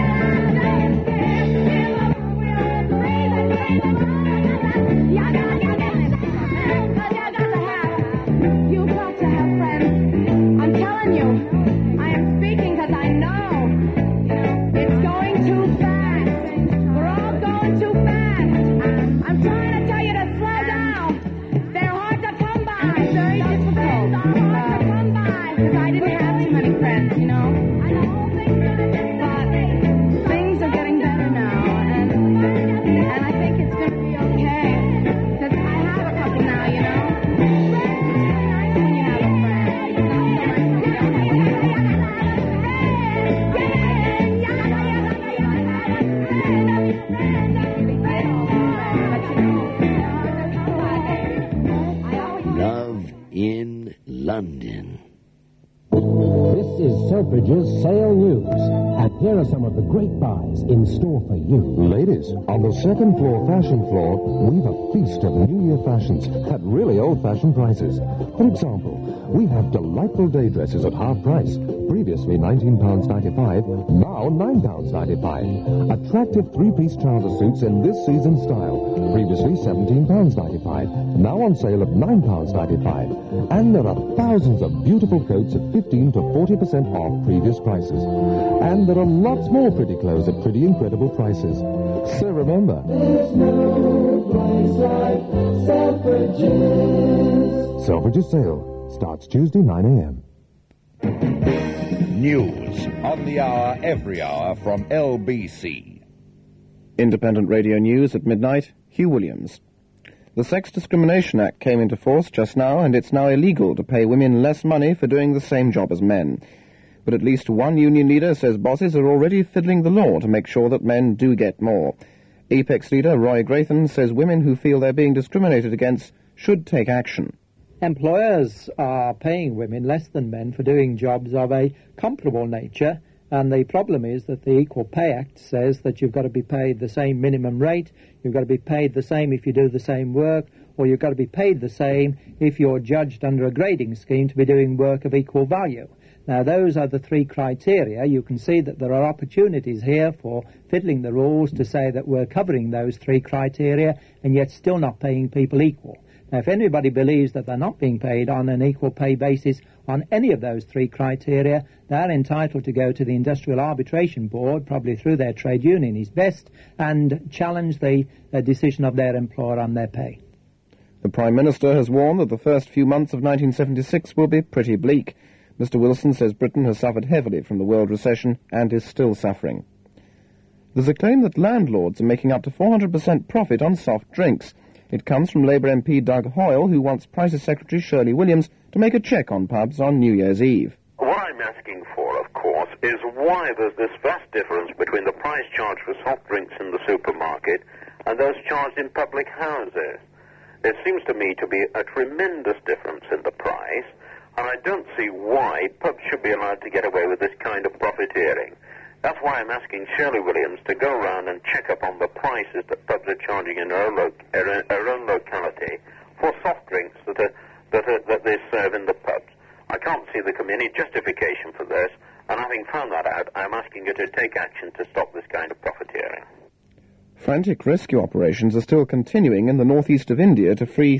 You've got to have friends. I'm telling you, I am speaking because I know it's going too fast. We're all going too fast. I'm trying to tell you to slow down. They're hard to come by. Very difficult. Hard to come by because I didn't have too many friends, you know. But things are getting better now, and I think it's going to be okay because I have a couple now, you know.
Love in London.
This is Selfridge's Sale News, and here are some of the great buys in store for you.
Ladies, on the second floor fashion floor, we've a feast of New Year fashions at really old-fashioned prices. For example, we have delightful day dresses at half price. Previously £19.95, now £9.95. Attractive three-piece trouser suits in this season's style. Previously £17.95, now on sale at £9.95. And there are thousands of beautiful coats at 15 to 40% off previous prices. And there are lots more pretty clothes at pretty incredible prices. So remember, there's no place like Selfridges. Selfridges sale starts Tuesday 9 a.m.
News on the hour, every hour from LBC.
Independent Radio News at midnight, Hugh Williams. The Sex Discrimination Act came into force just now, and it's now illegal to pay women less money for doing the same job as men. But at least one union leader says bosses are already fiddling the law to make sure that men do get more. Apex leader Roy Graytham says women who feel they're being discriminated against should take action.
Employers are paying women less than men for doing jobs of a comparable nature, and the problem is that the Equal Pay Act says that you've got to be paid the same minimum rate, you've got to be paid the same if you do the same work, or you've got to be paid the same if you're judged under a grading scheme to be doing work of equal value. Now, those are the three criteria. You can see that there are opportunities here for fiddling the rules to say that we're covering those three criteria and yet still not paying people equal. Now, if anybody believes that they're not being paid on an equal pay basis on any of those three criteria, they're entitled to go to the Industrial Arbitration Board, probably through their trade union is best, and challenge the decision of their employer on their pay.
The Prime Minister has warned that the first few months of 1976 will be pretty bleak. Mr. Wilson says Britain has suffered heavily from the world recession and is still suffering. There's a claim that landlords are making up to 400% profit on soft drinks. It comes from Labour MP Doug Hoyle, who wants Price's Secretary Shirley Williams to make a check on pubs on New Year's Eve.
What I'm asking for, of course, is why there's this vast difference between the price charged for soft drinks in the supermarket and those charged in public houses. There seems to me to be a tremendous difference in the price, and I don't see why pubs should be allowed to get away with this kind of profiteering. That's why I'm asking Shirley Williams to go around and check up on the prices that pubs are charging in her own locality for soft drinks that they serve in the pubs. I can't see there can be any justification for this, and having found that out, I'm asking her to take action to stop this kind of profiteering.
Frantic rescue operations are still continuing in the northeast of India to free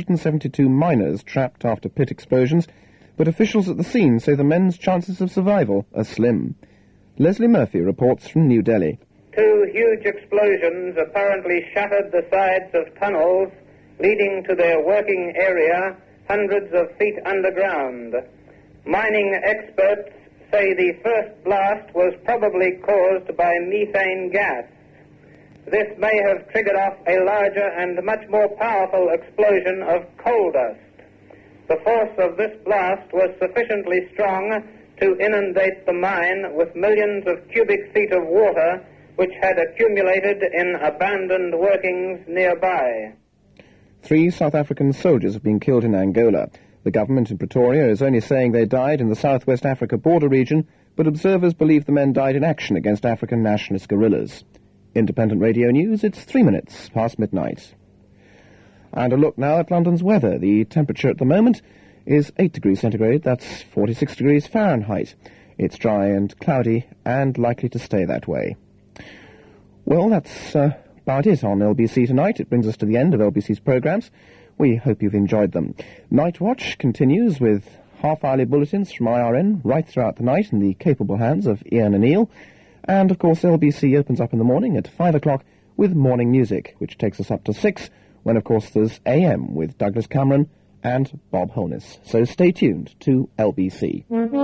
372 miners trapped after pit explosions, but officials at the scene say the men's chances of survival are slim. Leslie Murphy reports from New Delhi.
Two huge explosions apparently shattered the sides of tunnels leading to their working area hundreds of feet underground. Mining experts say the first blast was probably caused by methane gas. This may have triggered off a larger and much more powerful explosion of coal dust. The force of this blast was sufficiently strong to inundate the mine with millions of cubic feet of water which had accumulated in abandoned workings nearby.
3 South African soldiers have been killed in Angola. The government in Pretoria is only saying they died in the Southwest Africa border region, but observers believe the men died in action against African nationalist guerrillas. Independent Radio News, it's 3 minutes past midnight. And a look now at London's weather. The temperature at the moment is 8 degrees centigrade, that's 46 degrees Fahrenheit. It's dry and cloudy and likely to stay that way. Well, that's about it on LBC tonight. It brings us to the end of LBC's programmes. We hope you've enjoyed them. Night Watch continues with half-hourly bulletins from IRN right throughout the night in the capable hands of Ian and Neil. And, of course, LBC opens up in the morning at 5 o'clock with morning music, which takes us up to 6, when, of course, there's AM with Douglas Cameron and Bob Holness. So stay tuned to LBC.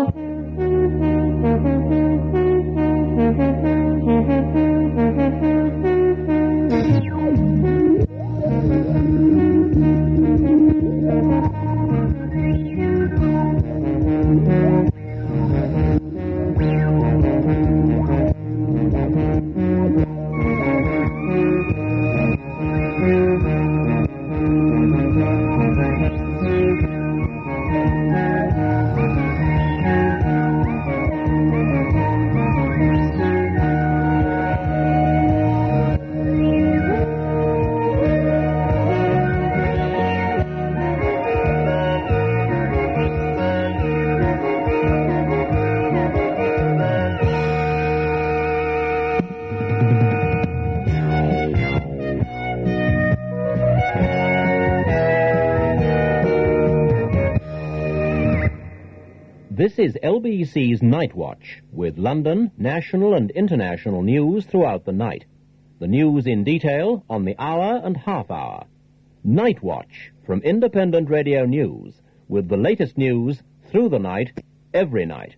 This is LBC's Night Watch, with London, national and international news throughout the night. The news in detail on the hour and half hour. Night Watch from Independent Radio News, with the latest news through the night, every night.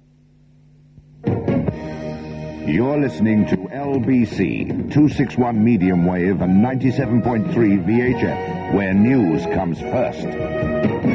You're listening to LBC 261 medium wave and 97.3 VHF, where news comes first.